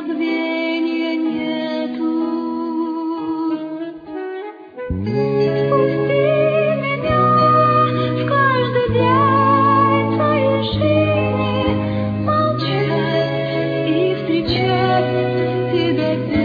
забвения нету. Пусти меня в каждый день твоей жизни молчать и встречать тебя.